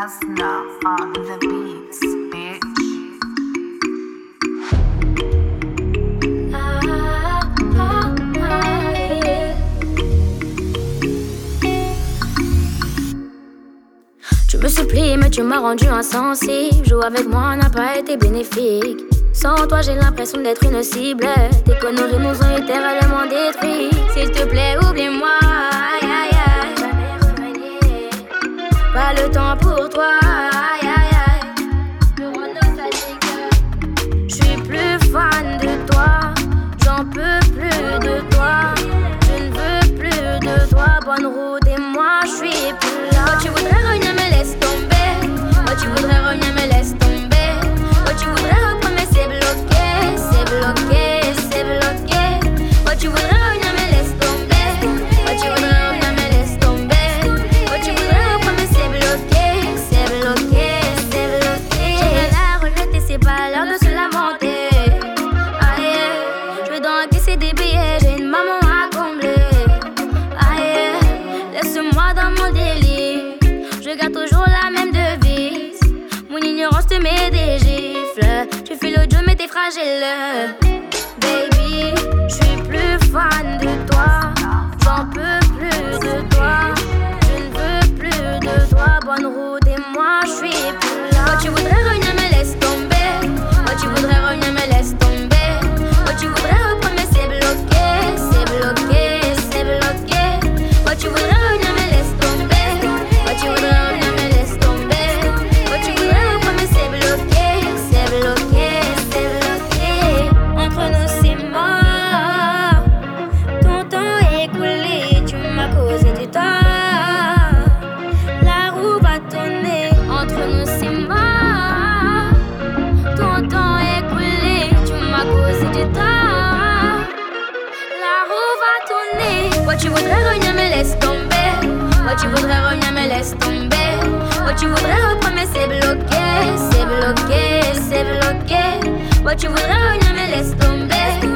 Asna on the beats, bitch. Tu me supplies mais tu m'as rendu insensible. Jouer avec moi n'a pas été bénéfique. Sans toi j'ai l'impression d'être une cible. Tes conneries nous ont littéralement détruits. S'il te plaît oublie-moi, aïe aïe aïe. Jamais revenir. Pas le temps pour toi, aïe aïe aïe. Me rends nostalgique. J'suis plus fan de toi. J'en peux plus de toi. Je ne veux plus de toi. Bonne route et moi j'suis plus là. Moi tu voudrais revenir mais laisse tomber. Moi tu voudrais revenir mais laisse tomber. Moi tu voudrais reprendre mais c'est bloqué. C'est bloqué, c'est bloqué. Moi tu voudrais revenir mais laisse tomber. Moi tu voudrais revenir mais laisse tomber. Moi tu voudrais reprendre mais c'est bloqué. C'est bloqué, c'est bloqué. J'ai la regretter, c'est pas l'heure de se lamenter. Je vais donc encaisser des billets, j'ai une maman à combler. Aïe, laisse-moi dans mon délire. Je garde toujours la même devise. Mon ignorance te met des gifles. Tu fais le jeu mais t'es fragile. Baby, je suis plus fan de toi. J'en peux plus de toi. Je ne veux plus de toi. Bonne route et moi je suis plus là. Moi tu voudrais revenir mais laisse tomber. Moi tu voudrais revenir mais laisse tomber. Moi tu voudrais reprendre mais c'est bloqué. C'est bloqué, c'est bloqué. Moi tu voudrais revenir mais laisse tomber. Moi tu voudrais revenir mais laisse tomber. Moi tu voudrais reprendre mais c'est bloqué. C'est bloqué, c'est bloqué. Entre nous c'est mort. Ton temps est écoulé. Tu m'as causé du tort. La roue va tourner. Entre nous c'est mort. Ton temps est écoulé. Tu m'as causé du tort. La roue va tourner. Moi tu voudrais revenir mais laisse tomber. Moi tu voudrais revenir mais laisse tomber. Moi tu voudrais reprendre mais c'est bloqué. C'est bloqué, c'est bloqué. Moi tu voudrais revenir mais laisse tomber.